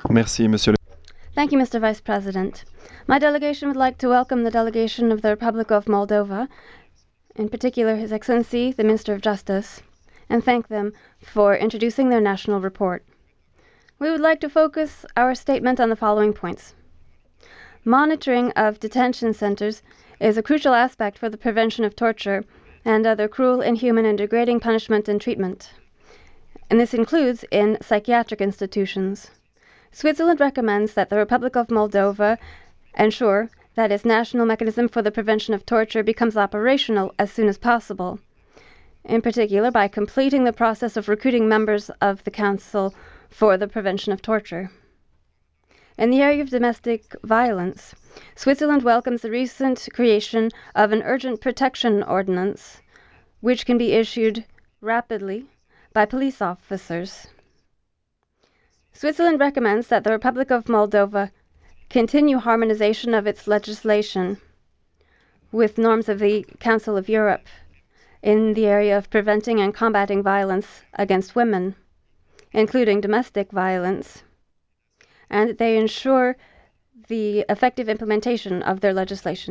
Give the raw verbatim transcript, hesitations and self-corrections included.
Merci, Monsieur le Thank you, Mister Vice President. My delegation would like to welcome the delegation of the Republic of Moldova, in particular His Excellency, the Minister of Justice, and thank them for introducing their national report. We would like to focus our statement on the following points. Monitoring of detention centers is a crucial aspect for the prevention of torture and other cruel, inhuman, and degrading punishment and treatment, and this includes in psychiatric institutions. Switzerland recommends that the Republic of Moldova ensure that its national mechanism for the prevention of torture becomes operational as soon as possible, in particular by completing the process of recruiting members of the Council for the Prevention of Torture. In the area of domestic violence, Switzerland welcomes the recent creation of an urgent protection ordinance, which can be issued rapidly by police officers. Switzerland recommends that the Republic of Moldova continue harmonization of its legislation with norms of the Council of Europe in the area of preventing and combating violence against women, including domestic violence, and they ensure the effective implementation of their legislation.